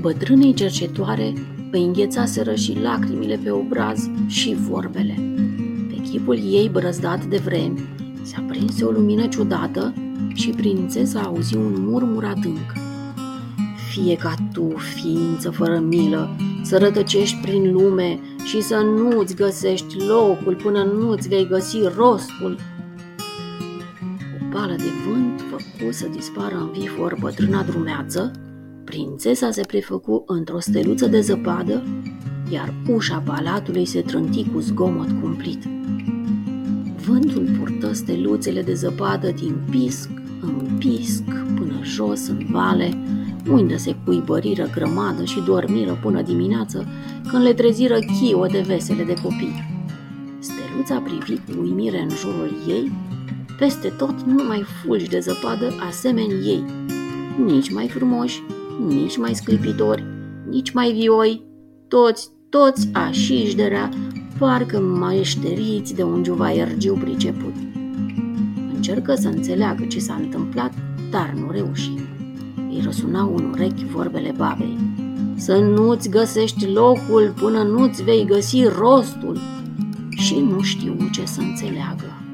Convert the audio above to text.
Bătrânei cercetoare îi înghețaseră și lacrimile pe obraz și vorbele. Pe chipul ei brăzdat de vremi se aprinse o lumină ciudată și prințesa auzi un murmur adânc. Fie ca tu, ființă fără milă, să rătăcești prin lume și să nu-ți găsești locul până nu-ți vei găsi rostul. O bală de vânt făcu să dispară în vifor bătrâna drumeață, prințesa se prefăcu într-o steluță de zăpadă, iar ușa palatului se trânti cu zgomot cumplit. Vântul purtă steluțele de zăpadă din pisc în pisc până jos în vale, unde se cuibăriră grămadă și dormiră până dimineață, când le treziră chiote vesele de copii. Steluța privi cu uimire în jurul ei, peste tot numai fulgi de zăpadă asemeni ei, nici mai frumoși, nici mai sclipitori, nici mai vioi, toți așiși de rea, parcă maieșteriți de un juvaiergiu priceput. Încercă să înțeleagă ce s-a întâmplat, dar nu reuși. Îi răsunau în urechi vorbele babei. Să nu-ți găsești locul până nu-ți vei găsi rostul. Și nu știu ce să înțeleagă.